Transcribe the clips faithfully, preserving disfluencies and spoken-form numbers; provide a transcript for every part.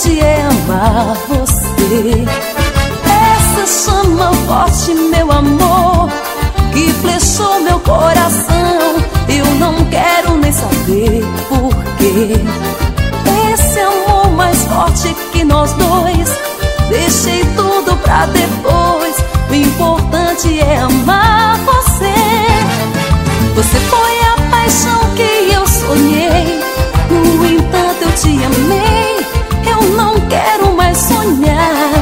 importante é amar você. Essa chama forte, meu amor, que flechou meu coração, eu não quero nem saber porquê. Esse amor mais forte que nós dois, deixei tudo pra depois. O importante é amar você. Você foi a paixão que eu sonhei, no entanto eu te amei, eu não quero mais sonhar.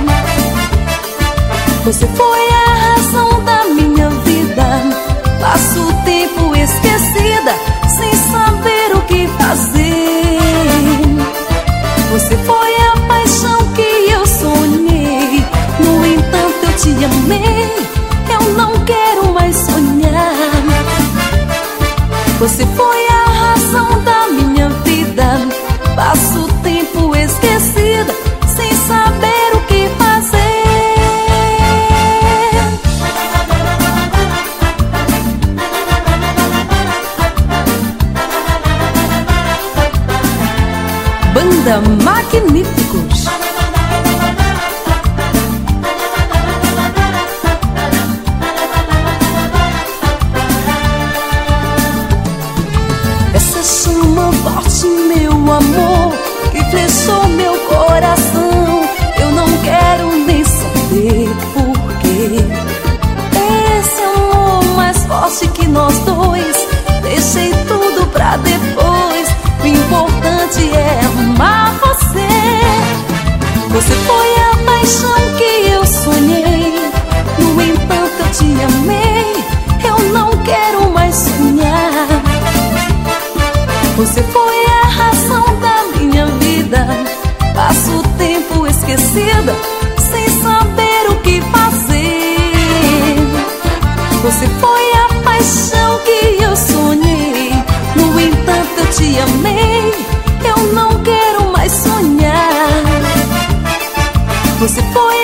Você foi a razão da minha vida, passo o tempo esquecida, sem saber o que fazer. Você foi a paixão que eu sonhei, no entanto eu te amei, eu não quero mais sonhar. Você foi a razão da minha vida, passo o tempo esquecida, sem saber o que fazer. Banda Magníficos. Essa chama forte, meu amor, que flechou meu coração, eu não quero nem saber porquê. Esse amor mais forte que nós dois, deixei tudo pra depois. O importante é amar você. Você foi a paixão que eu sonhei, no entanto eu te amei, eu não quero mais sonhar. Você foi a razão da minha vida, passo o tempo esquecida, sem saber o que fazer. Você foi a paixão que eu sonhei, no entanto eu te amei, eu não quero mais sonhar. Você foi